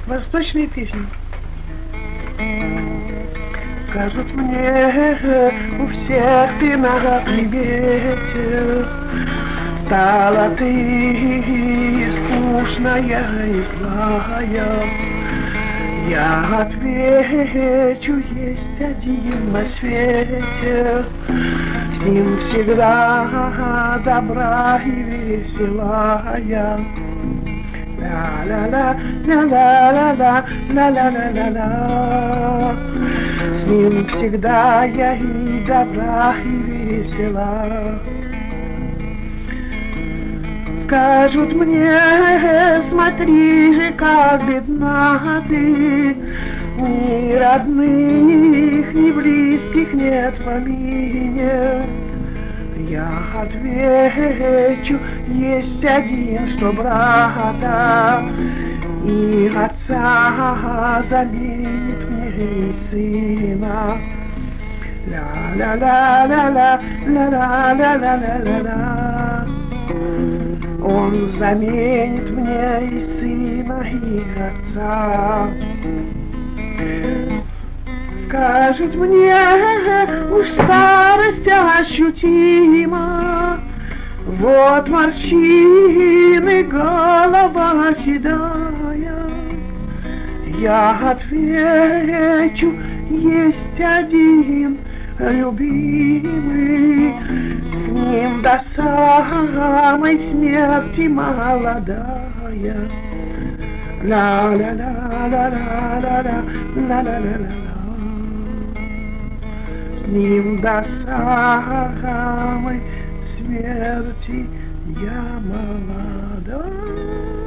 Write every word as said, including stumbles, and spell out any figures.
Восточные песни. Скажут мне, у всех ты на примете, стала ты скучная и злая. Я отвечу, есть один на свете, с ним всегда добра и веселая. Ла-ла-ла, ла-ла-ла-ла, ла-ла-ла-ла-ла. С ним всегда я и добра, и весела. Скажут мне, смотри же, как бедна ты, ни родных, ни близких нет в помине. Я отвечу, есть один, что брата и отца заменит мне и сына. Ла-ла-ла-ла-ла, ла-ла-ла-ла-ла-ла. Он заменит мне и сына, и отца. Скажет мне, уж старость ощутима, вот морщины, голова седая. Я отвечу, есть один любимый, с ним до самой смерти молодая. Ла-ла-ла-ла-ла-ла-ла-ла-ла-ла-ла. С ним до самой смерти я молода.